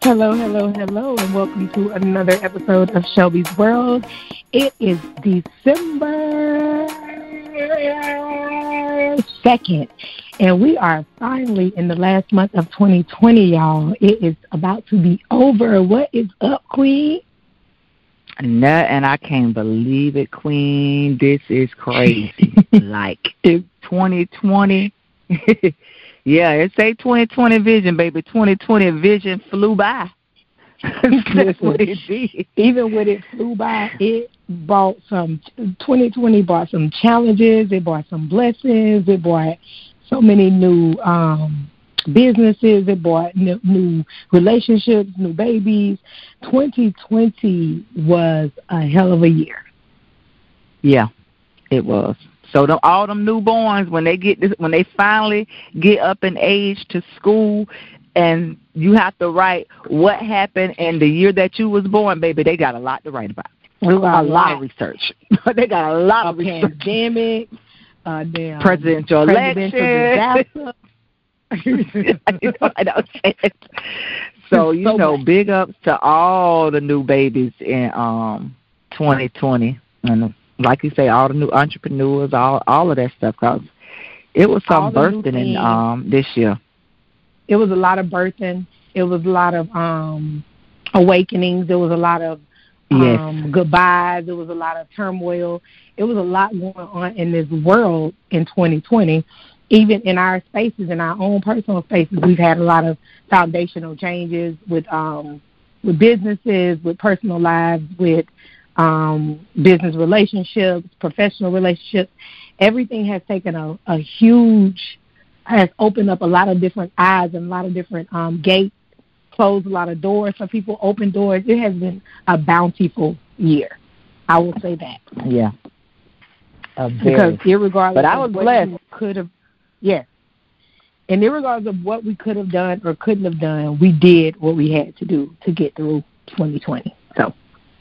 Hello, hello, hello, and welcome to another episode of Shelby's World. It is December 2nd, and we are finally in the last month of 2020, y'all. It is about to be over. What is up, Queen? And I can't believe it, Queen. This is crazy. Like, it's 2020. Yeah, it's a 2020 vision, baby. 2020 vision flew by. That's what it did. Even when it flew by, it brought 2020 brought some challenges. It brought some blessings. It brought so many new businesses. It brought new relationships, new babies. 2020 was a hell of a year. Yeah, it was. So all them newborns, when they finally get up in age to school, and you have to write what happened in the year that you was born, baby, they got a lot to write about. A lot of research. They got a lot of research. Pandemic, presidential election. Disaster. I don't say it. So big ups to all the new babies in 2020, and like you say, all the new entrepreneurs, all of that stuff, because it was some birthing in this year. It was a lot of birthing. It was a lot of awakenings. There was a lot of goodbyes. There was a lot of turmoil. It was a lot going on in this world in 2020. Even in our spaces, in our own personal spaces, we've had a lot of foundational changes with businesses, with personal lives, with business relationships, professional relationships. Everything has taken has opened up a lot of different eyes and a lot of different gates, closed a lot of doors. Some people open doors. It has been a bountiful year. I will say that. Yeah. Because irregardless but I was blessed. Yes. And irregardless of what we could have done or couldn't have done, we did what we had to do to get through 2020. So.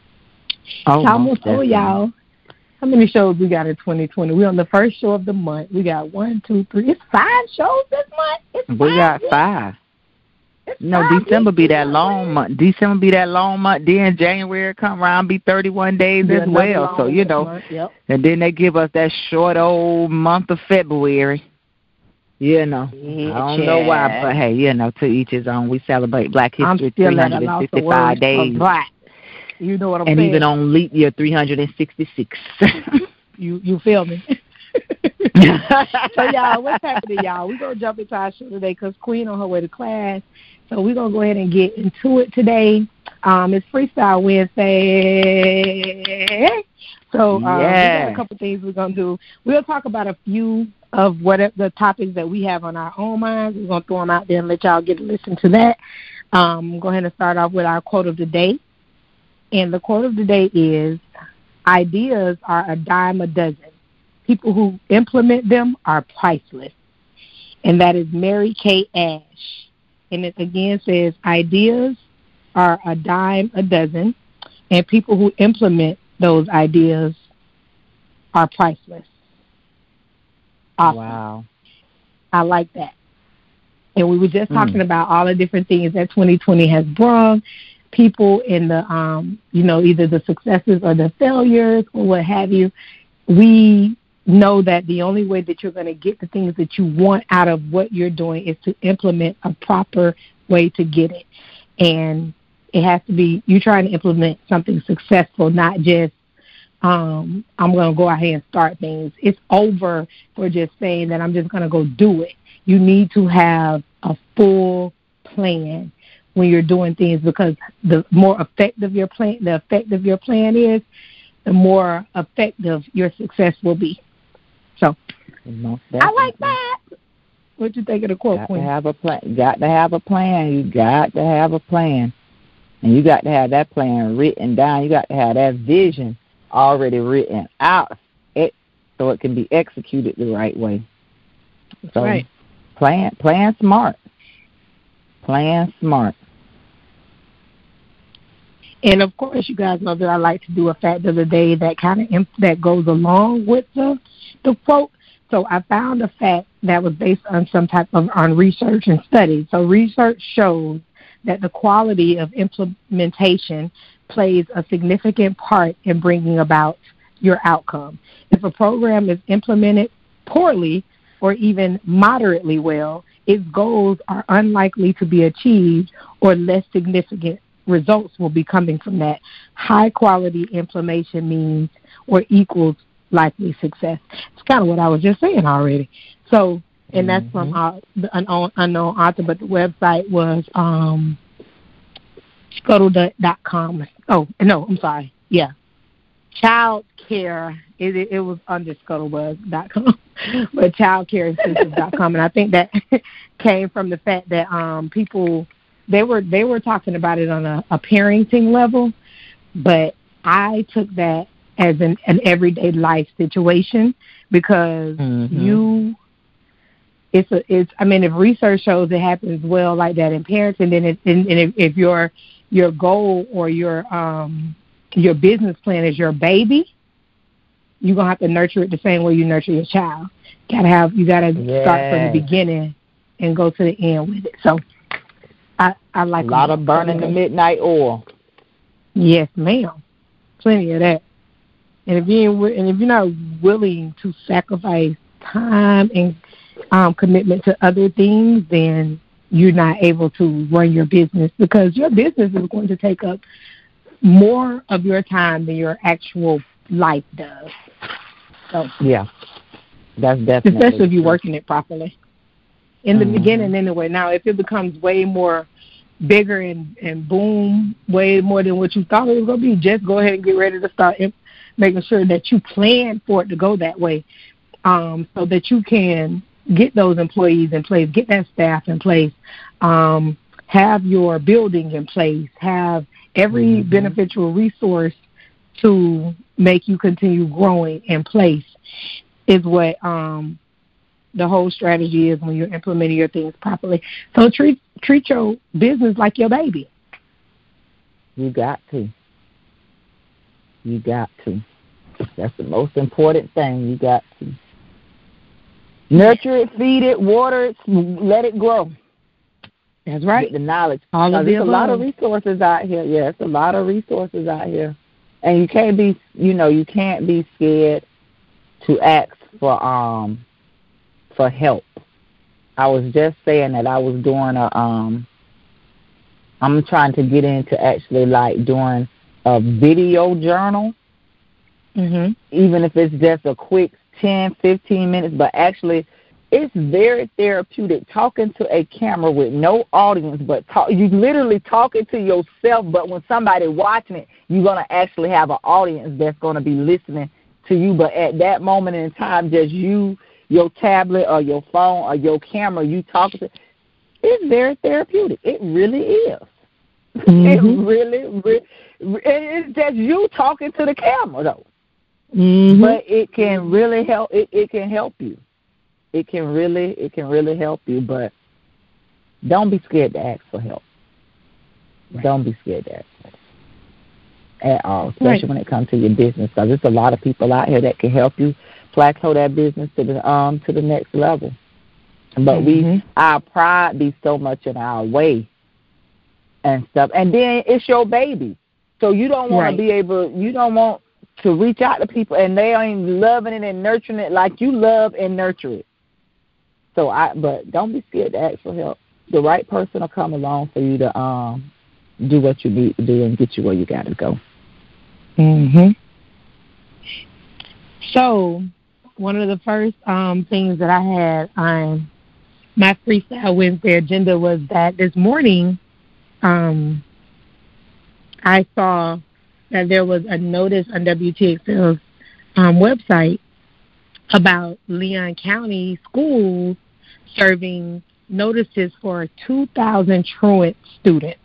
I'm going to tell y'all how many shows we got in 2020. We're on the first show of the month. We got 1, 2, 3. It's 5 shows this month. We got 5. December be that long month. Then January come around, be 31 days as well. So, Yep. And then they give us that short old month of February. I don't know why, but hey, to each his own. We celebrate Black History 365 days. You know what I'm saying? And even on leap year 366. You feel me? So, y'all, what's happening, y'all? We're going to jump into our show today because Queen on her way to class. So we're going to go ahead and get into it today. It's Freestyle Wednesday. So we got a couple things we're going to do. We'll talk about a few of the topics that we have on our own minds. We're going to throw them out there and let y'all get to listen to that. Go ahead and start off with our quote of the day. And the quote of the day is, ideas are a dime a dozen. People who implement them are priceless. And that is Mary Kay Ash. And it again says, ideas are a dime a dozen. And people who implement those ideas are priceless. Awesome. Wow. I like that. And we were just talking about all the different things that 2020 has brought. People in the, either the successes or the failures or what have you, we know that the only way that you're going to get the things that you want out of what you're doing is to implement a proper way to get it. And it has to be you trying to implement something successful, not just I'm going to go out here and start things. It's over for just saying that I'm just going to go do it. You need to have a full plan when you're doing things, because the more effective your plan is, the more effective your success will be. So, I like that. What you think of the quote, Queen? Got to have a plan. You got to have a plan. You got to have a plan. And you got to have that plan written down. You got to have that vision already written out so it can be executed the right way. That's right. Plan smart. Plan smart. And of course, you guys know that I like to do a fact of the day that that goes along with the quote. So I found a fact that was based on some type of research and study. So research shows that the quality of implementation plays a significant part in bringing about your outcome. If a program is implemented poorly or even moderately well, its goals are unlikely to be achieved, or less significant results will be coming from that. High quality implementation means or equals likely success. It's kind of what I was just saying already. So, and that's from an unknown author, but the website was scuttle.com. Oh, no, I'm sorry. Yeah. Child Care. It was under scuttlebuzz.com, but childcareincentives.com. And I think that came from the fact that people, they were talking about it on a parenting level, but I took that as an everyday life situation, because if research shows it happens well like that in parenting, then if your goal or your business plan is your baby, you're gonna have to nurture it the same way you nurture your child. You gotta start from the beginning and go to the end with it. So I like a lot of burning the midnight oil. Yes, ma'am. Plenty of that. And if you're not willing to sacrifice time and commitment to other things, then you're not able to run your business, because your business is going to take up more of your time than your actual life does. So yeah, that's definitely especially if you're working it properly in the beginning anyway. Now, if it becomes way more bigger and boom, way more than what you thought it was going to be, just go ahead and get ready to start making sure that you plan for it to go that way, so that you can get those employees in place, get that staff in place, have your building in place, have every beneficial resource to make you continue growing in place, is what the whole strategy is when you're implementing your things properly. So treat your business like your baby. You got to. That's the most important thing. You got to nurture it, feed it, water it, let it grow. That's right. Get the knowledge. There's a lot of resources out here. Yeah, it's a lot of resources out here, and you can't be scared to ask for help. I was just saying that I was doing I'm trying to get into actually like doing a video journal, even if it's just a quick 10, 15 minutes, but actually it's very therapeutic talking to a camera with no audience, but you literally talking to yourself, but when somebody watching it, you're going to actually have an audience that's going to be listening to you. But at that moment in time, just you, your tablet or your phone or your camera, you talking to, it's very therapeutic. It really is. It really, it's just you talking to the camera, though. But it can really help. It can help you. It can really help you. But don't be scared to ask for help. Right. Don't be scared to ask for help at all, especially when it comes to your business, because there's a lot of people out here that can help you plateau that business to the next level. But our pride be so much in our way and stuff, and then it's your baby, so you don't want to be able. You don't want to reach out to people and they ain't loving it and nurturing it like you love and nurture it. But don't be scared to ask for help. The right person will come along for you to do what you need to do and get you where you got to go. So one of the first things that I had on my Freestyle Wednesday agenda was that this morning I saw that there was a notice on WTXL's website about Leon County schools serving notices for 2,000 truant students.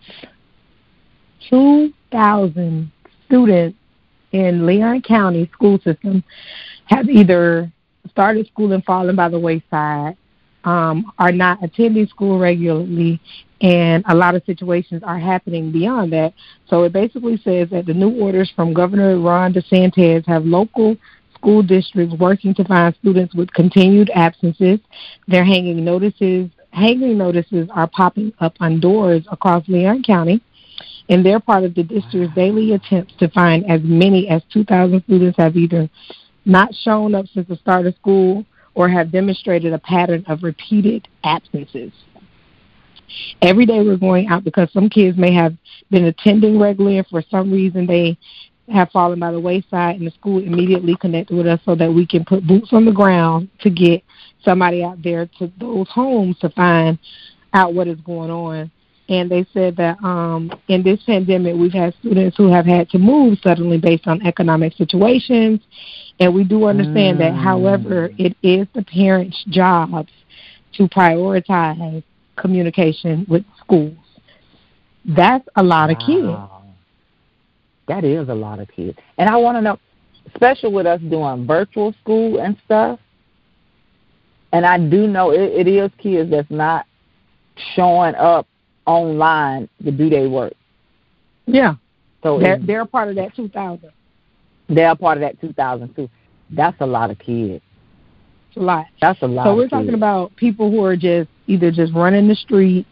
2,000 students in Leon County school system have either started school and fallen by the wayside, are not attending school regularly, and a lot of situations are happening beyond that. So it basically says that the new orders from Governor Ron DeSantis have local school districts working to find students with continued absences. They're hanging notices hanging notices are popping up on doors across Leon County, and they're part of the district's daily attempts to find as many as 2,000 students have either not shown up since the start of school or have demonstrated a pattern of repeated absences. Every day we're going out because some kids may have been attending regularly and for some reason they have fallen by the wayside, and the school immediately connected with us so that we can put boots on the ground to get somebody out there to those homes to find out what is going on. And they said that in this pandemic, we've had students who have had to move suddenly based on economic situations. And we do understand that, however, it is the parents' jobs to prioritize communication with schools. That's a lot of kids. That is a lot of kids. And I want to know, especially with us doing virtual school and stuff, and I do know it is kids that's not showing up online to do their work. Yeah. So they're part of that 2,000. They're part of that 2,000 too. That's a lot of kids. It's a lot. That's a lot. So we're talking about people who are just either just running the street,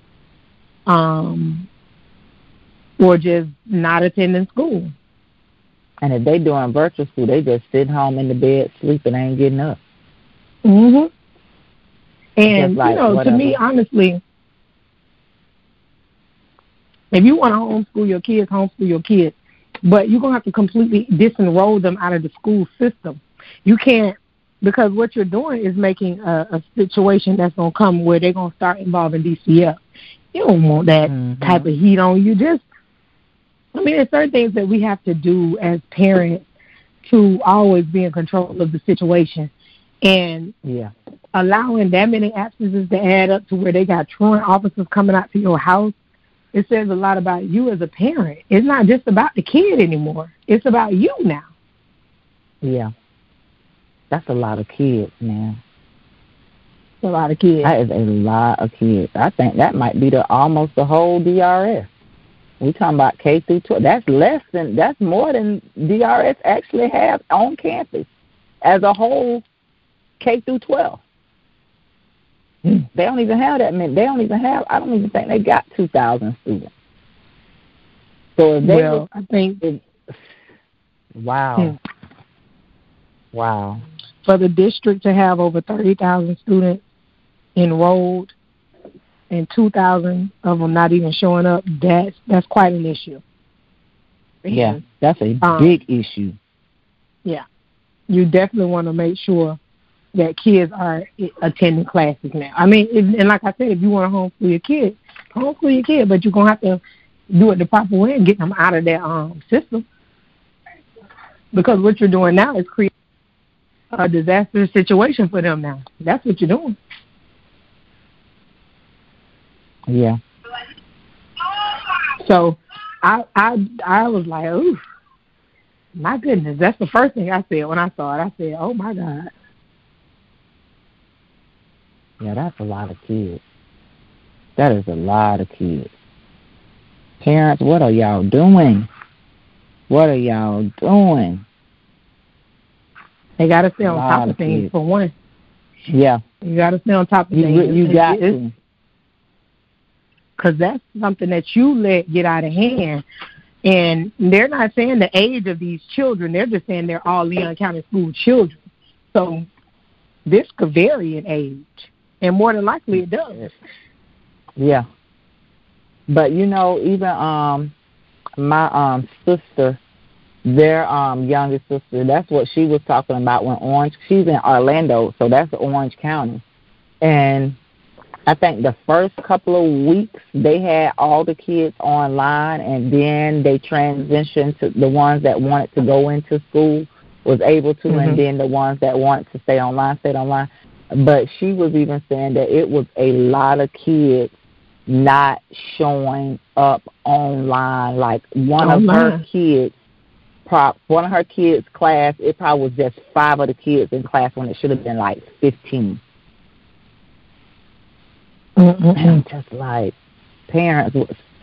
or just not attending school. And if they doing virtual school, they just sitting home in the bed sleeping, ain't getting up. Mhm. And like, to me, honestly, if you want to homeschool your kids, but you're gonna have to completely disenroll them out of the school system. You can't, because what you're doing is making a situation that's gonna come where they're gonna start involving DCF. You don't want that type of heat on you. There's certain things that we have to do as parents to always be in control of the situation. And allowing that many absences to add up to where they got truant officers coming out to your house, it says a lot about you as a parent. It's not just about the kid anymore. It's about you now. Yeah. That's a lot of kids, man. It's a lot of kids. That is a lot of kids. I think that might be almost the whole DRS. We talking about K through 12. That's more than DRS actually have on campus as a whole. K through 12. They don't even have that many. I don't even think they got 2,000 students. So if they wow. For the district to have over 30,000 students enrolled and 2,000 of them not even showing up, that's quite an issue. Yeah, that's a big issue. Yeah. You definitely want to make sure that kids are attending classes now. And like I said, if you want to homeschool your kid, but you're going to have to do it the proper way and get them out of that system. Because what you're doing now is creating a disastrous situation for them now. That's what you're doing. Yeah. So I was like, ooh, my goodness. That's the first thing I said when I saw it. I said, oh, my God. Yeah, that's a lot of kids. That is a lot of kids. Parents, what are y'all doing? They got to stay on top of things, for one. Yeah. You got to stay on top of things. You got to. Because that's something that you let get out of hand. And they're not saying the age of these children. They're just saying they're all Leon County school children. So this could vary in age. And more than likely it does. Yeah. But, even my sister, their youngest sister, that's what she was talking about when she's in Orlando, so that's Orange County. And I think the first couple of weeks they had all the kids online, and then they transitioned to the ones that wanted to go into school was able to, and then the ones that wanted to stay online stayed online. But she was even saying that it was a lot of kids not showing up online. Like one of her kids' class, it probably was just 5 of the kids in class when it should have been like 15. And I'm just like, parents,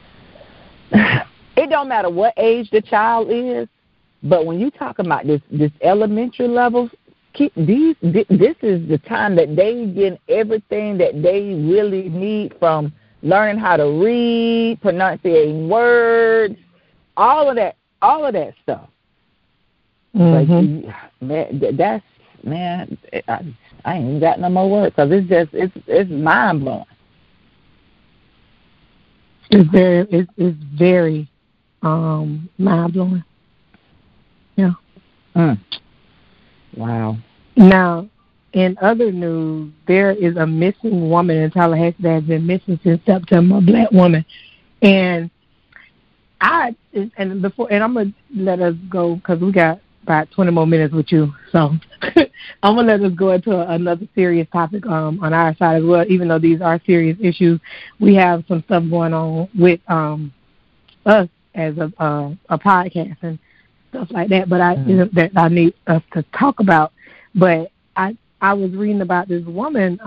it don't matter what age the child is, but when you talk about this elementary level This is the time that they get everything that they really need, from learning how to read, pronunciating words, all of that stuff. Mm-hmm. Like, I ain't even got no more words, because it's mind blowing. It's very mind blowing. Yeah. Wow. Now, in other news, there is a missing woman in Tallahassee that has been missing since September, a black woman. And I'm gonna let us go because we got about 20 more minutes with you. So I'm gonna let us go into another serious topic on our side as well. Even though these are serious issues, we have some stuff going on with us as a podcast and stuff like that. But that I need us to talk about. But I was reading about this woman,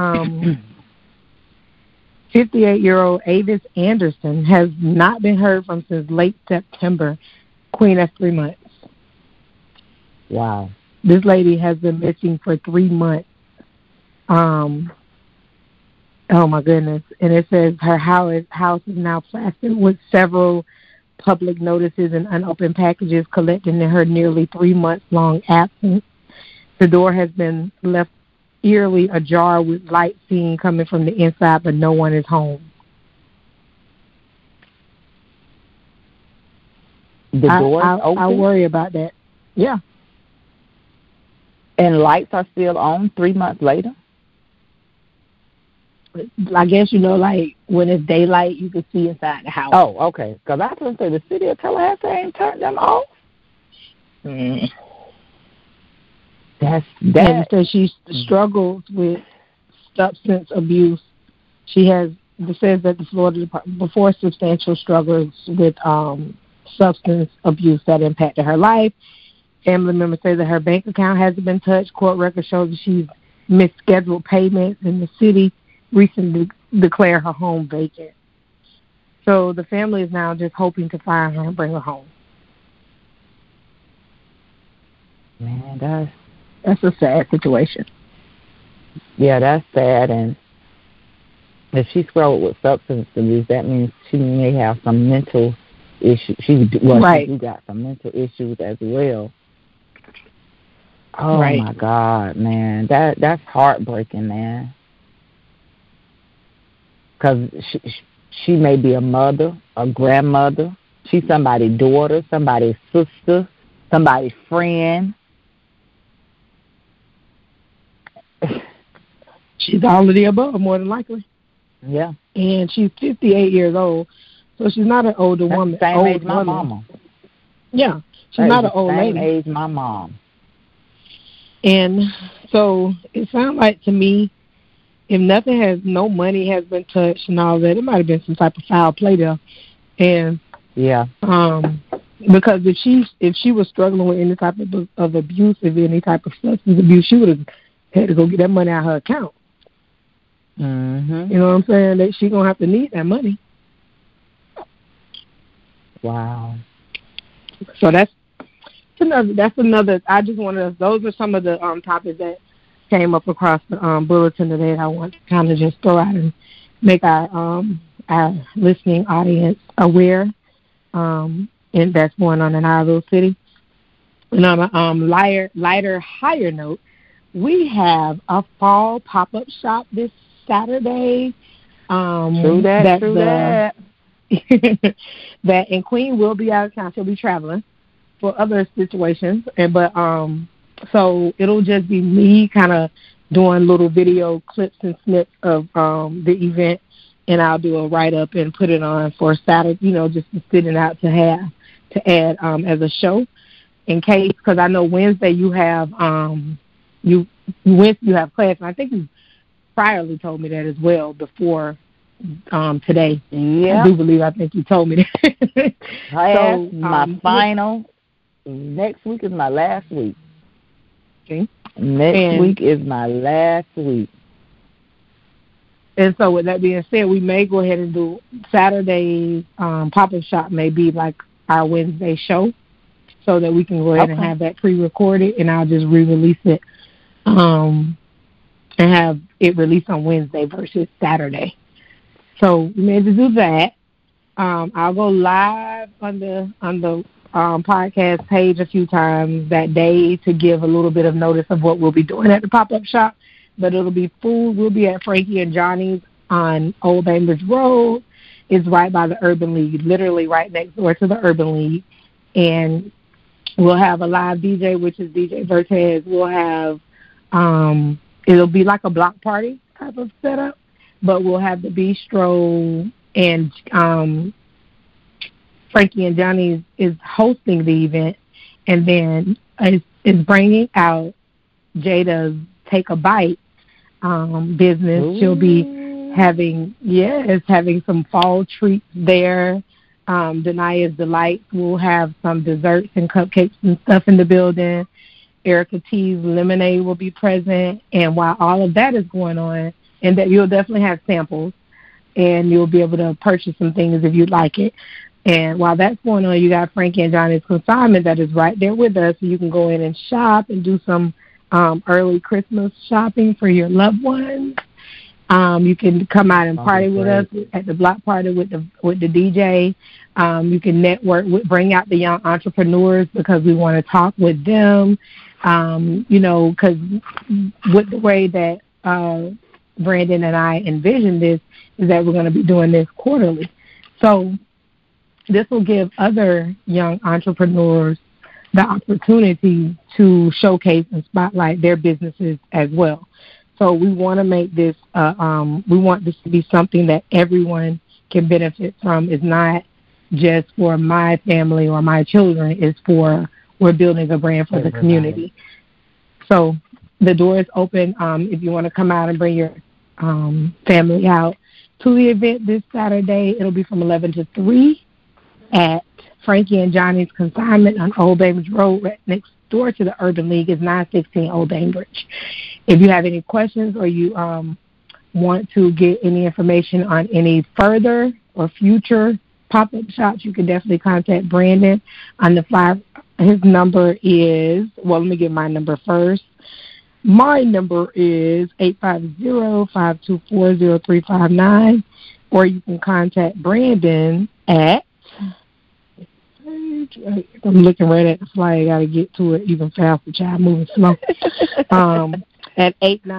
58-year-old Avis Anderson, has not been heard from since late September. Queen, that's 3 months. Wow. This lady has been missing for 3 months. Oh, my goodness. And it says her house is now plastered with several public notices and unopened packages collecting in her nearly 3 months long absence. The door has been left eerily ajar with light seen coming from the inside, but no one is home. The door is open? I worry about that. Yeah. And lights are still on 3 months later? I guess, like when it's daylight, you can see inside the house. Oh, okay. Because I was going to say, the city of Tallahassee ain't turned them off. And so she struggles with substance abuse. It says that the Florida Department, before substantial struggles with substance abuse that impacted her life. Family members say that her bank account hasn't been touched. Court records show that she's missed scheduled payments, and the city recently declared her home vacant. So the family is now just hoping to find her and bring her home. Man, that's a sad situation. Yeah, that's sad. And if she struggled with substance abuse, that means she may have some mental issues. She got some mental issues as well. Oh, right. My God, man. That's heartbreaking, man. Because she may be a mother, a grandmother. She's somebody's daughter, somebody's sister, somebody's friend. She's all of the above, more than likely. Yeah. And she's 58 years old, so she's not an older woman. Same age my mama. Yeah, she's not an old lady. Same age my mom. And so it sounds like to me, if no money has been touched and all that, it might have been some type of foul play there. And yeah, because if she was struggling with any type of abuse, any type of substance abuse, she would have had to go get that money out of her account. Mm-hmm. You know what I'm saying? That she's gonna have to need that money. Wow. So that's another. I just wanted. Those are some of the topics that came up across the bulletin today that I want to kind of just throw out and make our listening audience aware, and that's going on in our little city. And on a lighter, higher note, we have a fall pop-up shop this Saturday. True that. And Queen will be out of town. She'll be traveling for other situations, so it'll just be me kind of doing little video clips and snips of the event, and I'll do a write-up and put it on for Saturday, just to sit it out to add as a show in case, because I know Wednesday you have you have class, and I think you priorly told me that as well before today. Yeah. I think you told me that. My final. Next week is my last week. Okay. Next week is my last week. And so with that being said, we may go ahead and do Saturday's pop-up shop may be like our Wednesday show, so that we can go ahead and have that pre-recorded, and I'll just re-release it and have it released on Wednesday versus Saturday. So we made to do that. I'll go live on the podcast page a few times that day to give a little bit of notice of what we'll be doing at the pop-up shop. But it'll be food. We'll be at Frankie and Johnny's on Old Bainbridge Road. It's right by the Urban League, literally right next door to the Urban League. And we'll have a live DJ, which is DJ Vertez. We'll have, it'll be like a block party type of setup, but we'll have the bistro, and Frankie and Johnny's is hosting the event, and then is bringing out Jada's Take a Bite business. Ooh. She'll be having some fall treats there. Denia's Delight will have some desserts and cupcakes and stuff in the building. Erica T's Lemonade will be present. And while all of that is going on, and that you'll definitely have samples, and you'll be able to purchase some things if you'd like it. And while that's going on, you got Frankie and Johnny's Consignment that is right there with us. So you can go in and shop and do some early Christmas shopping for your loved ones. You can come out and party with us at the block party with the DJ. You can network, bring out the young entrepreneurs because we want to talk with them. Because with the way that Brandon and I envision this is that we're going to be doing this quarterly. So this will give other young entrepreneurs the opportunity to showcase and spotlight their businesses as well. So we want to make this, we want this to be something that everyone can benefit from. It's not just for my family or my children. It's we're building a brand for the community. So the door is open if you want to come out and bring your family out to the event this Saturday. It'll be from 11 to 3 at Frankie and Johnny's Consignment on Old Bainbridge Road, right next door to the Urban League. Is 916 Old Bainbridge. If you have any questions or you want to get any information on any further or future pop-up shops, you can definitely contact Brandon on the flyer. His number is, let me give my number first. My number is 850-524-0359, or you can contact Brandon at, I'm looking right at the flyer. I got to get to it even faster, child, moving slow. At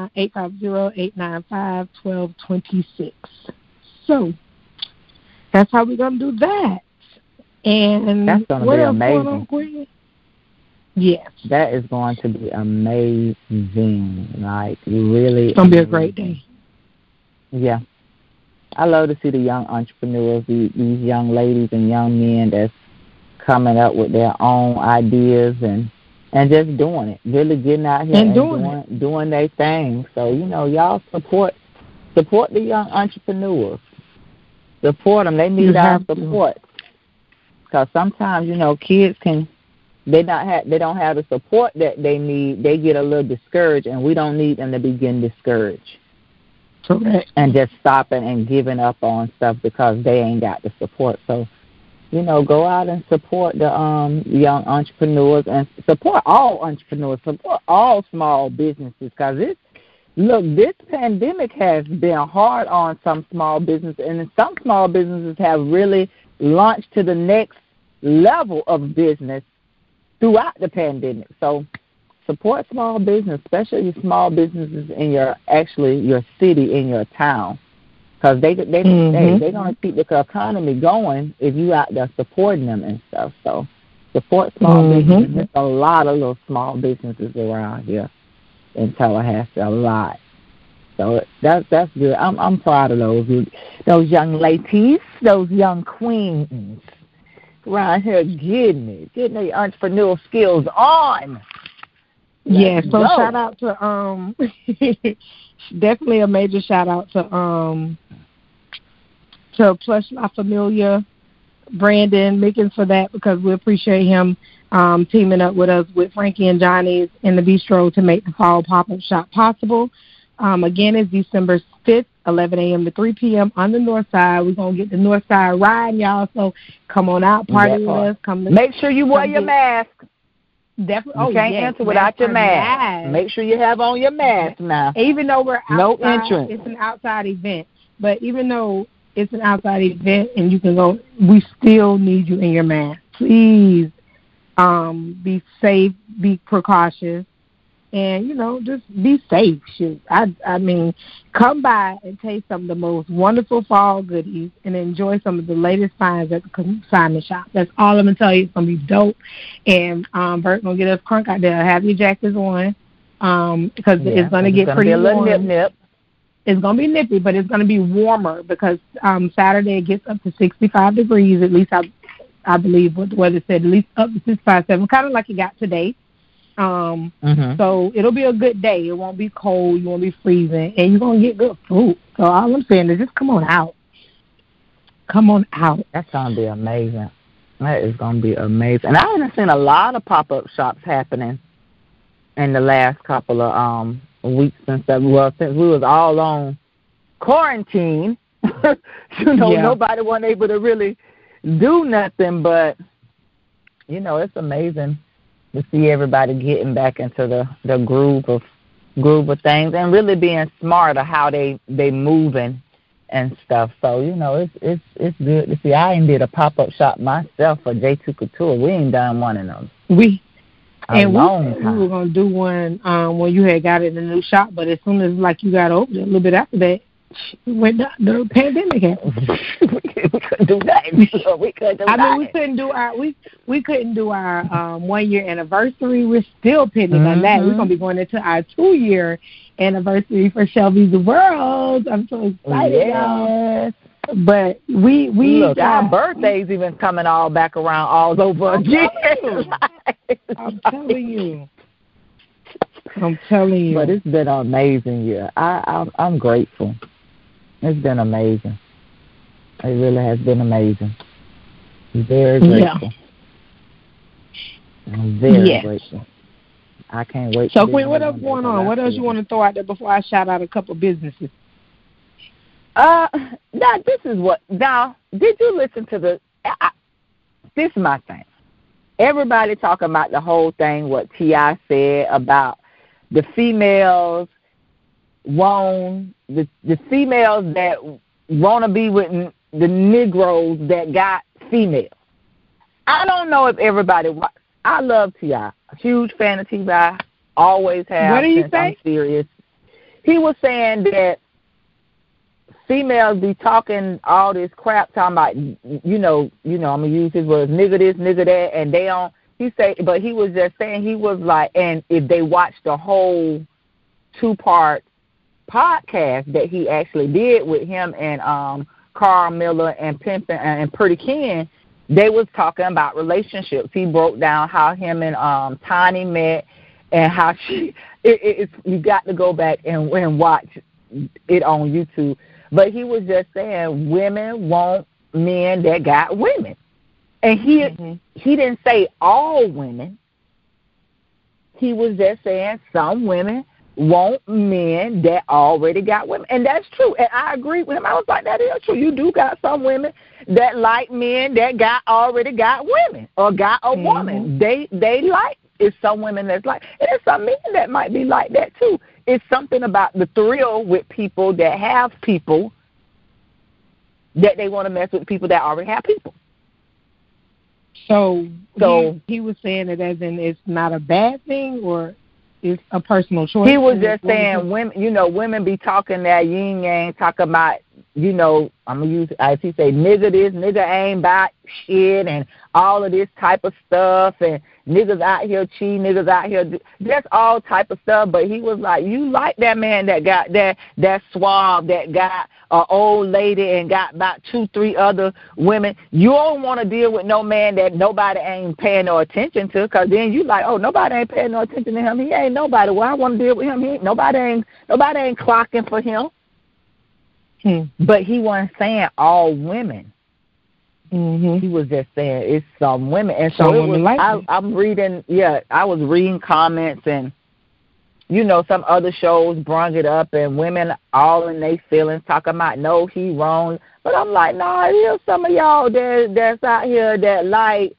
850-895-1226. So that's how we're going to do that. And that's going to be amazing. Yes. That is going to be amazing. Like, really. It's going to be a great day. Yeah. I love to see the young entrepreneurs, these young ladies and young men that's coming up with their own ideas and just doing it, really getting out here and doing their thing. So, y'all support the young entrepreneurs. Support them. They need our support. Because sometimes, kids they don't have the support that they need. They get a little discouraged, and we don't need them to begin discouraged. Correct. And just stopping and giving up on stuff because they ain't got the support. So, go out and support the young entrepreneurs and support all entrepreneurs, support all small businesses because this pandemic has been hard on some small businesses, and some small businesses have really launched to the next level of business throughout the pandemic. So support small business, especially small businesses in your city, in your town. Because they're going to keep the economy going if you out there supporting them and stuff. So support small businesses. There's a lot of little small businesses around here in Tallahassee, a lot. So that's good. I'm proud of those young ladies, those young queens around here getting their entrepreneurial skills on. Yeah, so shout out to definitely a major shout out to Plush La Familia, Brandon Mickens for that, because we appreciate him teaming up with us with Frankie and Johnny's in the bistro to make the fall pop-up shop possible. Again, it's December 5th, 11 a.m. to 3 p.m. on the north side. We're going to get the north side riding, y'all, so come on out, party with us. Make sure you wear your mask. Definitely. You can't enter without your mask. Make sure you have on your mask now. Even though we're outside, no entrance. It's an outside event. But even though it's an outside event and you can go, we still need you in your mask. Please be safe, be precautious, and, just be safe. Shoot. I mean, come by and taste some of the most wonderful fall goodies and enjoy some of the latest finds at the consignment shop. That's all I'm going to tell you. It's going to be dope. And Bert going to get us crunk out there. Have your jackets on because it's going to get pretty warm. Nip. It's going to be nippy, but it's going to be warmer because Saturday it gets up to 65 degrees. At least I believe what the weather said, at least up to 65, 7, kind of like it got today. So it'll be a good day. It won't be cold. You won't be freezing. And you're going to get good food. So all I'm saying is just come on out. Come on out. That's going to be amazing. That is going to be amazing. And I haven't seen a lot of pop-up shops happening in the last couple of weeks and stuff. Well, since we was all on quarantine, nobody wasn't able to really do nothing. But, it's amazing to see everybody getting back into the groove of things and really being smart of how they moving and stuff. So, it's good to see. I ain't did a pop-up shop myself for J2 Couture. We ain't done one of them. We were going to do one when you had got it in the new shop, but as soon as you got open, a little bit after that, the pandemic happened. we couldn't do that. We couldn't do our 1 year anniversary. We're still pending on that. We're gonna be going into our 2 year anniversary for Shelby's World. I'm so excited, y'all. But we look, our birthday's even coming all back around all over again. I'm telling you. But it's been an amazing year. I'm grateful. It's been amazing. It really has been amazing. Very grateful. I'm very grateful. I can't wait. So, Queen, what else going on? What else you want to throw out there before I shout out a couple businesses? Now, did you listen to this is my thing. Everybody talking about the whole thing, what T.I. said about the females the females that want to be with the Negroes that got females. I don't know if everybody I love T.I. Huge fan of T.I. Always have. What do you say? I'm serious. He was saying that females be talking all this crap, talking about, I'm going to use his words, nigga this, nigga that, and they don't. But he was just saying, he was like, and if they watched the whole 2-part podcast that he actually did with him and Carl Miller and Pimpin' and Pretty Ken, they was talking about relationships. He broke down how him and Tiny met and how you got to go back and watch it on YouTube. But he was just saying women want men that got women. And he didn't say all women. He was just saying some women want men that already got women. And that's true. And I agree with him. I was like, that is true. You do got some women that like men that already got women or got a woman. They like. It's some women that's like, and there's some men that might be like that too. It's something about the thrill with people that have people that they want to mess with people that already have people. So he was saying it as in it's not a bad thing or it's a personal choice. He was just saying women be talking that yin yang, talking about, I'm going to use, as he say, nigga this, nigga ain't about shit and all of this type of stuff and niggas out here cheating, niggas out here, that's all type of stuff. But he was like, you like that man that got that suave, that got an old lady and got about 2-3 other women. You don't want to deal with no man that nobody ain't paying no attention to, because then you like, oh, nobody ain't paying no attention to him. He ain't nobody. Well, I want to deal with him. Nobody ain't clocking for him. But he wasn't saying all women. He was just saying it's some women. And so it was, I'm reading, I was reading comments and, some other shows brung it up and women all in their feelings talking about, no, he wrong. But I'm like, no, here's some of y'all that's out here that like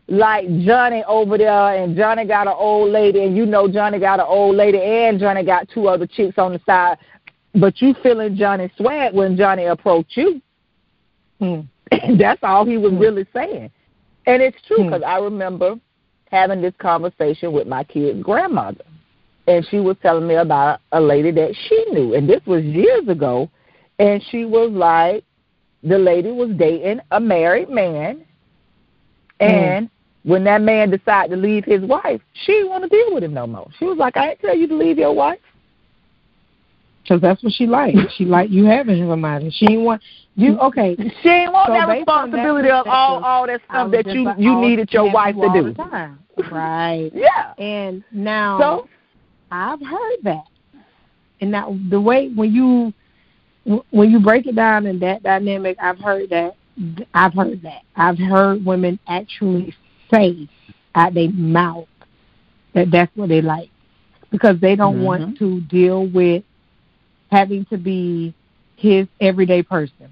like Johnny over there, and Johnny got an old lady, and you know Johnny got an old lady, and Johnny got 2 other chicks on the side, but you feeling Johnny's swag when Johnny approached you. That's all he was really saying. And it's true, because I remember having this conversation with my kid's grandmother, and she was telling me about a lady that she knew, and this was years ago, and she was like, the lady was dating a married man, and when that man decided to leave his wife, she didn't want to deal with him no more. She was like, I ain't tell you to leave your wife. Because that's what she liked. She liked you having somebody. She didn't want you. Okay. She didn't want that responsibility of all that stuff that you needed your wife to do. Right. Yeah. And now I've heard that. And now the way when you break it down in that dynamic, I've heard that. I've heard women actually say out their mouth that that's what they like, because they don't want to deal with having to be his everyday person.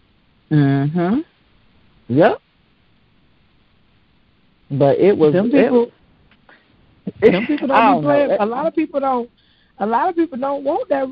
Yep. But it was them people don't be playing. A lot of people don't want that.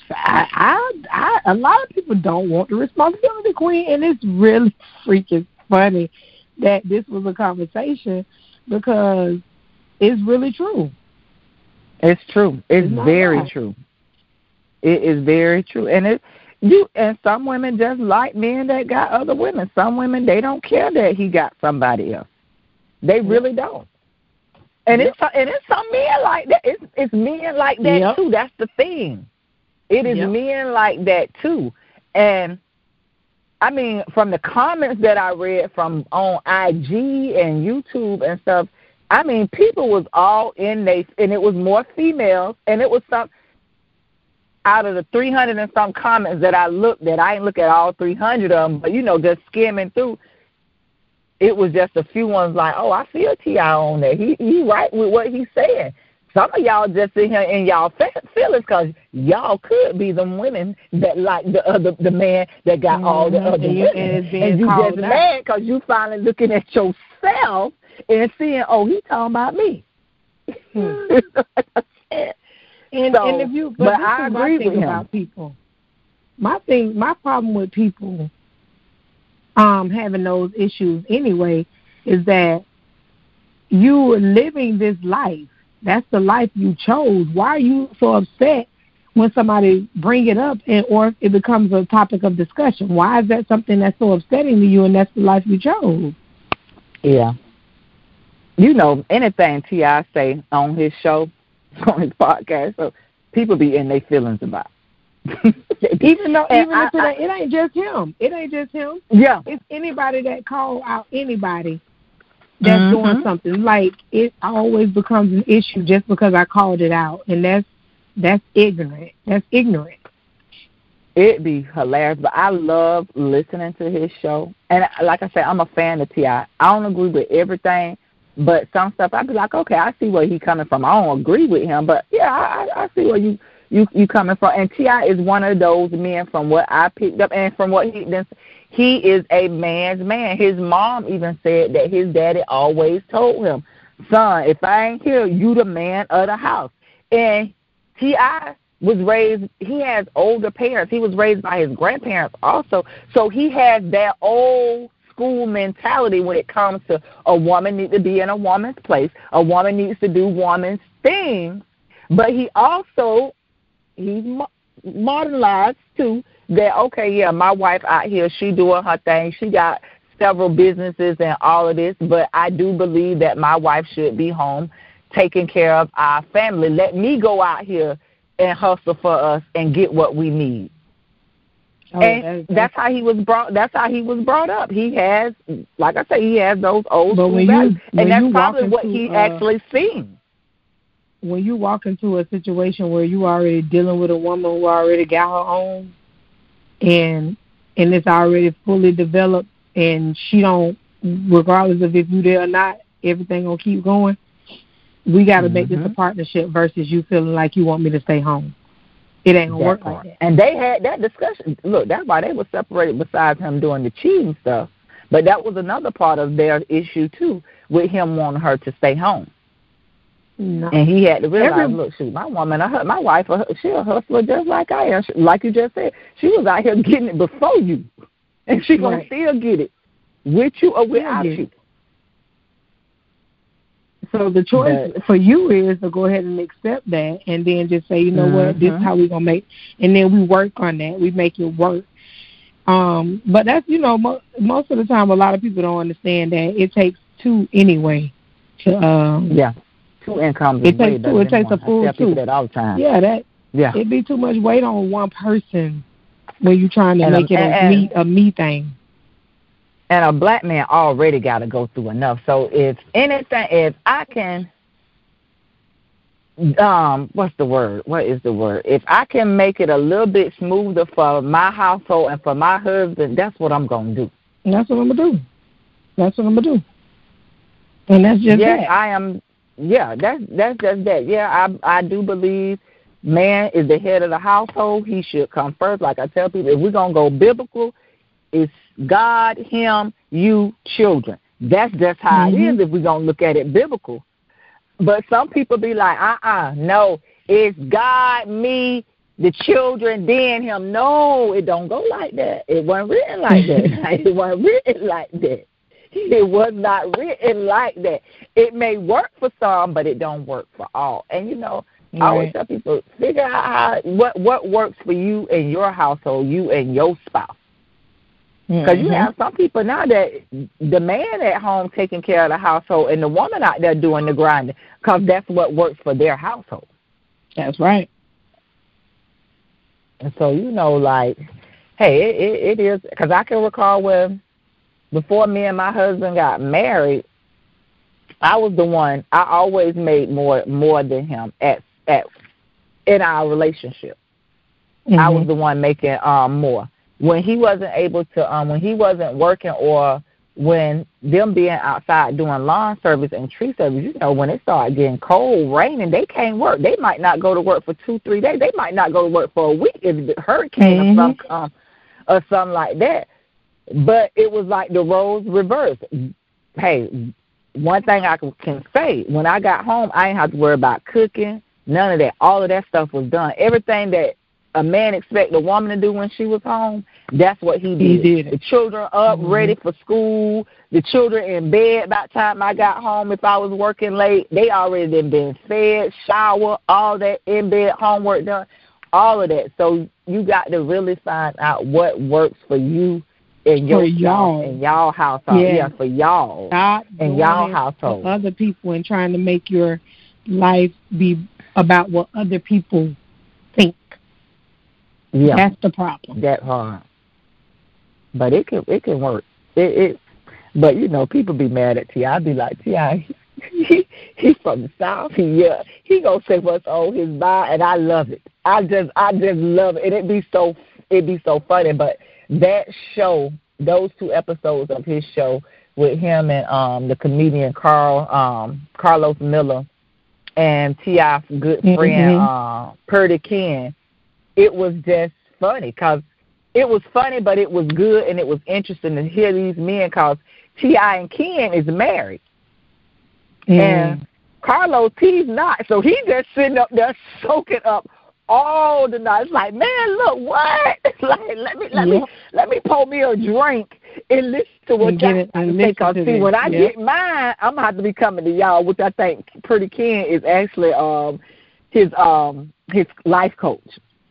A lot of people don't want the responsibility, Queen, and it's really freaking funny that this was a conversation, because it's really true. It's true. It's very true. It is very true. And some women just like men that got other women. Some women, they don't care that he got somebody else. They really don't. And it's some men like that. It's men like that too. That's the thing. It is men like that too. And I mean, from the comments that I read from on IG and YouTube and stuff, I mean, people was all in they, and it was more females, and it was some out of the 300 and some comments that I looked at. I didn't look at all 300 of them, but just skimming through. It was just a few ones like, oh, I feel T.I. on there. He right with what he's saying. Some of y'all just sit here in y'all feelings because y'all could be them women that like the man that got all the other women. And you just mad because you finally looking at yourself and seeing, oh, he talking about me. But I agree with him. About people. My problem with people having those issues anyway is that you are living this life. That's the life you chose. Why are you so upset when somebody bring it up or if it becomes a topic of discussion? Why is that something that's so upsetting to you, and that's the life you chose? Yeah. Anything T.I. say on his show, on his podcast, so people be in their feelings about it. Even if it ain't just him. It ain't just him. Yeah. It's anybody that call out anybody that's doing something. Like, it always becomes an issue just because I called it out, and that's ignorant. That's ignorant. It'd be hilarious, but I love listening to his show. And like I said, I'm a fan of T.I. I don't agree with everything, but some stuff I'd be like, okay, I see where he's coming from. I don't agree with him, but yeah, I see where you coming from. And T.I. is one of those men, from what I picked up and from what he is a man's man. His mom even said that his daddy always told him, son, if I ain't here, you the man of the house. And T.I. was raised, he has older parents. He was raised by his grandparents also. So he has that old school mentality when it comes to a woman needs to be in a woman's place. A woman needs to do woman's things. But he also, he's modernized too, that, okay, yeah, my wife out here, she doing her thing. She got several businesses and all of this, but I do believe that my wife should be home taking care of our family. Let me go out here and hustle for us and get what we need. Oh, and that's how he was brought. That's how he was brought up. He has, like I say, he has those old school values, and that's probably what he actually seen. When you walk into a situation where you already dealing with a woman who already got her own, and it's already fully developed, and she don't, regardless of if you there or not, everything gonna keep going. We got to make this a partnership versus you feeling like you want me to stay home. It ain't gonna work like that. And they had that discussion. Look, that's why they were separated. Besides him doing the cheating stuff, but that was another part of their issue too. with him wanting her to stay home. No. And he had to realize, look, shoot, my wife, she a hustler just like I am. Like you just said, she was out here getting it before you, and she gonna still get it with you or without you. So the choice for you is to go ahead and accept that, and then just say, you know what, this is how we gonna make, and then we work on that. We make it work. But that's, you know, most of the time, a lot of people don't understand that it takes two anyway. To two incomes. It takes two. It takes a full two. That all the time. Yeah, it'd be too much weight on one person when you're trying to make it a me thing. And a black man already got to go through enough. So if I can, what's the word? What is the word? If I can make it a little bit smoother for my household and for my husband, that's what I'm going to do. And that's what I'm going to do. That's what I'm going to do. And that's just that. I am. Yeah, that's just that. Yeah, I do believe man is the head of the household. He should come first. Like I tell people, if we're going to go biblical, it's God, him, you, children. That's just how it is if we're going to look at it biblical. But some people be like, no, it's God, me, the children, then him. No, it don't go like that. It wasn't written like that. It wasn't written like that. It was not written like that. It may work for some, but it don't work for all. And, you know, I always tell people, figure out what works for you and your household, you and your spouse. Because you have some people now that the man at home taking care of the household and the woman out there doing the grinding because that's what works for their household. That's right. And so, you know, like, hey, it is, because I can recall when before me and my husband got married, I was the one, I always made more than him in our relationship. I was the one making more. When he wasn't able to, when he wasn't working, or when them being outside doing lawn service and tree service, you know, when it started getting cold, raining, they can't work. They might not go to work for 2-3 days. They might not go to work for a week if the hurricane or something comes or something like that. But it was like the roles reversed. Hey, one thing I can say, when I got home, I didn't have to worry about cooking, none of that. All of that stuff was done. Everything that a man expect a woman to do when she was home, that's what he did. The children up, ready for school. The children in bed by the time I got home. If I was working late, they already been fed, shower, all that in bed, homework done, all of that. So you got to really find out what works for you and y'all and y'all household. Yeah, for y'all and y'all household. For other people, and trying to make your life be about what other people think. Yeah, that's the problem. That hard, but it can work. But you know, people be mad at T.I. I be like, T.I., he's from the South. He gonna say what's on his mind, and I love it. I just love it, and it'd be so funny. But that show, those 2 episodes of his show with him and the comedian Carlos Miller and T.I.'s good friend Purdy Ken. It was just funny because it was funny, but it was good, and it was interesting to hear these men because T.I. and Ken is married. And Carlos, he's not. So he's just sitting up there soaking up all the night. It's like, man, look, what? It's like, let me pour me a drink and listen to what y'all say. Because see, when I get mine, I'm going to have to be coming to y'all, which I think Purdy Ken is actually his life coach.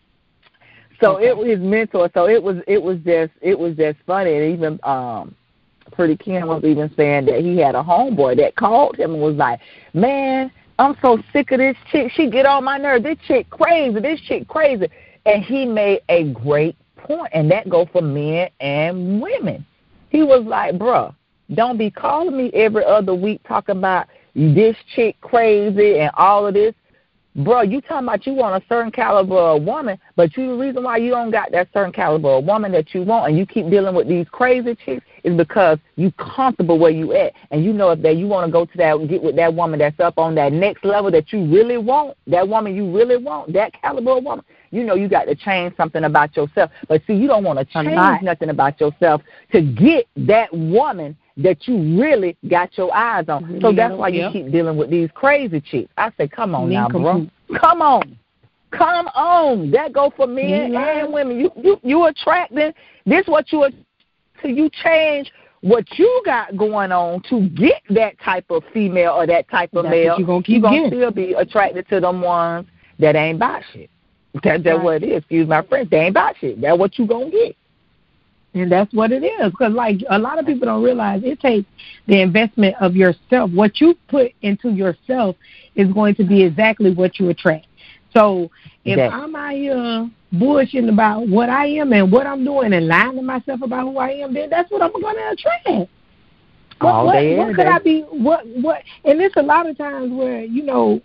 So it was his mentor. So it was just funny. And even Purdy Ken was even saying that he had a homeboy that called him and was like, man, I'm so sick of this chick. She get on my nerves. This chick crazy. And he made a great point, and that go for men and women. He was like, bruh, don't be calling me every other week talking about this chick crazy and all of this. Bro, you talking about you want a certain caliber of woman, but the reason why you don't got that certain caliber of woman that you want and you keep dealing with these crazy chicks is because you comfortable where you at. And you know if that you want to go to that, get with that woman that's up on that next level that you really want, that woman you really want, that caliber of woman, you know you got to change something about yourself. But see, you don't want to change nothing about yourself to get that woman that you really got your eyes on. Really, so that's why you keep dealing with these crazy chicks. I say, come on now, bro. Come on. Come on. That go for men and women. You attracting. This what you are. So you change what you got going on to get that type of female or that type of male. You're going to still be attracted to them ones that ain't about shit. That's what it is. Excuse my French. They ain't about shit. That's what you going to get. And that's what it is. Because, like, a lot of people don't realize it takes the investment of yourself. What you put into yourself is going to be exactly what you attract. So if I'm out here bullshitting about what I am and what I'm doing and lying to myself about who I am, then that's what I'm going to attract. What could I be? What? And it's a lot of times where, you know,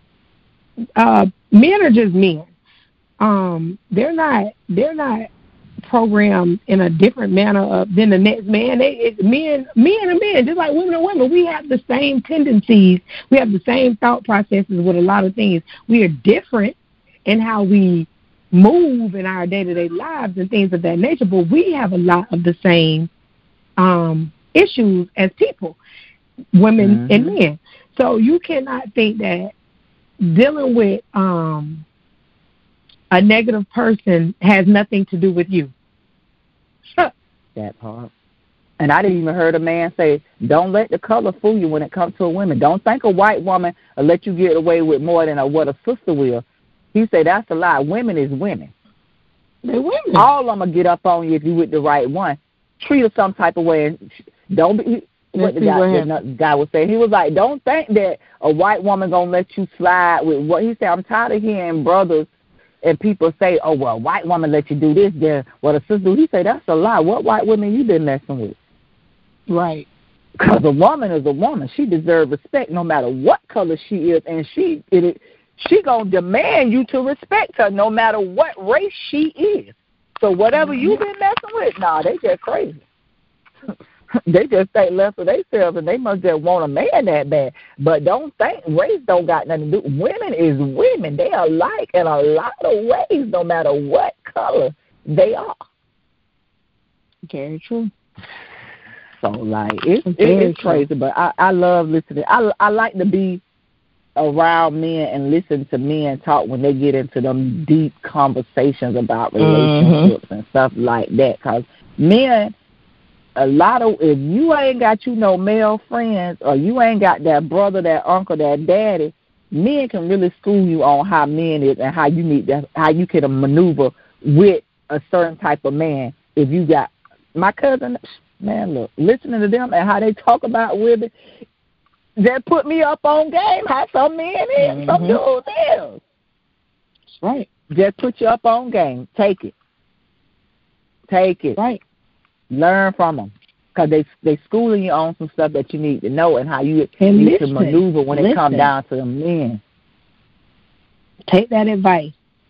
men are just men. They're not programmed in a different manner than the next man. Men are men, just like women are women. We have the same tendencies. We have the same thought processes with a lot of things. We are different in how we move in our day-to-day lives and things of that nature, but we have a lot of the same issues as people, women and men. So you cannot think that dealing with a negative person has nothing to do with you. That part. And I didn't even heard a man say, don't let the color fool you when it comes to a woman. Don't think a white woman will let you get away with more than what a sister will. He said that's a lie. Women is women. They're women. All of them will get up on you if you with the right one. Treat her some type of way. And don't be... What the guy was saying. He was like, don't think that a white woman going to let you slide with what he said. I'm tired of hearing brothers and people say, oh, well, a white woman let you do this, then what a sister do. He said, that's a lie. What white women you been messing with? Right. Because a woman is a woman. She deserves respect no matter what color she is, and she going to demand you to respect her no matter what race she is. So whatever you been messing with, they just crazy. They just think less of themselves, and they must just want a man that bad. But don't think race don't got nothing to do. Women is women. They are alike in a lot of ways, no matter what color they are. Very true. So, like, it's crazy, but I love listening. I like to be around men and listen to men talk when they get into them deep conversations about relationships and stuff like that. Because men... if you ain't got no male friends or you ain't got that brother, that uncle, that daddy, men can really school you on how men is and how you can maneuver with a certain type of man. If you got my cousin, man, look, listening to them and how they talk about women, that put me up on game. How some men is, some dudes is. That's right. Just put you up on game. Take it. Right. Learn from them, because they schooling you on some stuff that you need to know and how you need to maneuver when it comes down to the men. Take that advice.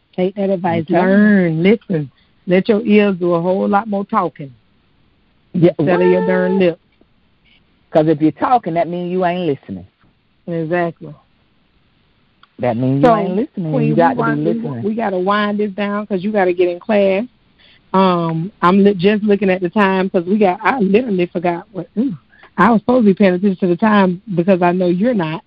Learn, listen. Let your ears do a whole lot more talking instead of your darn lips. Because if you're talking, that means you ain't listening. Exactly. That means you ain't listening. Queen, you got to be listening. We got to wind this down because you got to get in class. I'm just looking at the time because I literally forgot I was supposed to be paying attention to the time because I know you're not.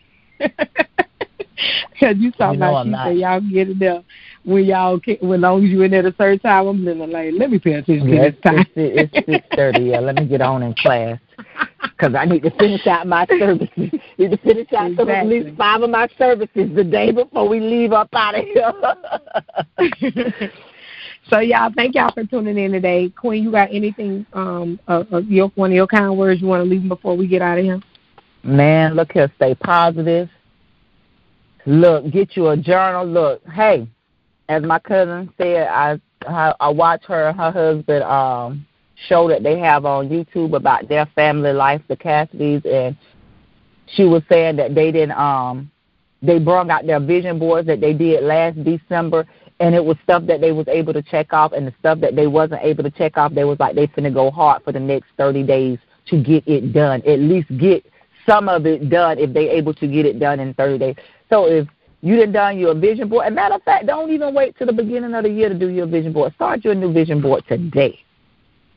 Because you talking about she said y'all get it there when long as you in there at a certain time. I'm like, let me pay attention to this time. It's 6:30. Yeah, let me get on in class because I need to finish out my services. Need to finish out at least 5 of my services the day before we leave up out of here. So, y'all, thank y'all for tuning in today. Queen, you got anything, one of your kind words you want to leave before we get out of here? Man, look here, stay positive. Look, get you a journal. Look, hey, as my cousin said, I watch her and her husband show that they have on YouTube about their family life, the Cassidys, and she was saying that they didn't they brought out their vision boards that they did last December. And it was stuff that they was able to check off, and the stuff that they wasn't able to check off, they was like they finna go hard for the next 30 days to get it done. At least get some of it done if they able to get it done in 30 days. So if you done your vision board, and matter of fact, don't even wait till the beginning of the year to do your vision board. Start your new vision board today.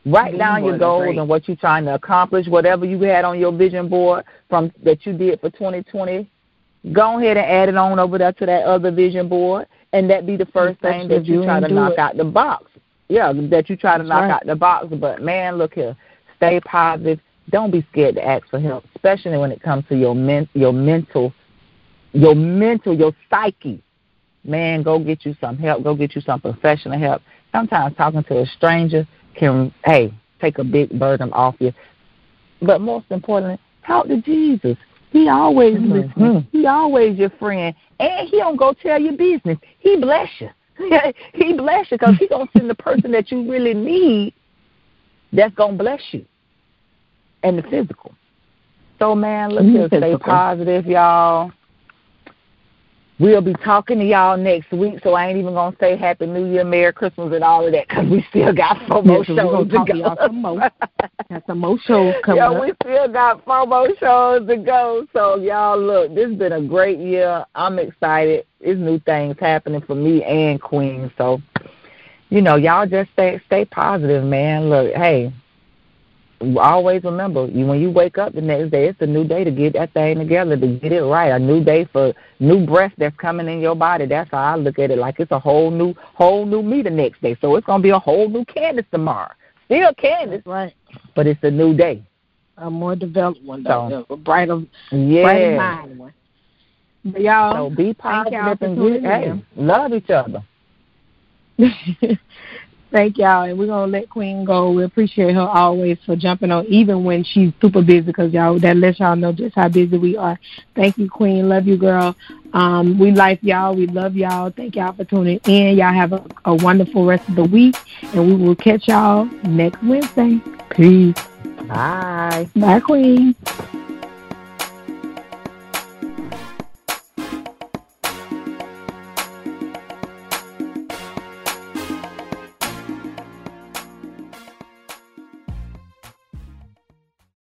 Write down your goals and what you're trying to accomplish, whatever you had on your vision board from that you did for 2020. Go ahead and add it on over there to that other vision board, and that be the first thing that you try to knock out the box. Yeah, that you try to knock out the box. But, man, look here. Stay positive. Don't be scared to ask for help, especially when it comes to your mental, your psyche. Man, go get you some help. Go get you some professional help. Sometimes talking to a stranger can, take a big burden off you. But most importantly, talk to Jesus. He always listens. He always your friend. And he don't go tell your business. He bless you. He bless you because he going to send the person that you really need that's going to bless you and the physical. So, man, look here. Stay positive, y'all. We'll be talking to y'all next week, so I ain't even going to say Happy New Year, Merry Christmas, and all of that because we still got 4 more shows to go. Got some more shows coming up. Yeah, we still got 4 more shows to go. So, y'all, look, this has been a great year. I'm excited. There's new things happening for me and Queen. So, y'all just stay positive, man. Look, hey, always remember, when you wake up the next day, it's a new day to get that thing together, to get it right. A new day for new breath that's coming in your body. That's how I look at it. Like it's a whole new me the next day. So it's gonna be a whole new Candace tomorrow. Still Candace, right? But it's a new day. A more developed one, though. A brighter mind one. But y'all, so be positive and love each other. Thank y'all, and we're going to let Queen go. We appreciate her always for jumping on, even when she's super busy, because that lets y'all know just how busy we are. Thank you, Queen. Love you, girl. We like y'all. We love y'all. Thank y'all for tuning in. Y'all have a wonderful rest of the week, and we will catch y'all next Wednesday. Peace. Bye. Bye, Queen.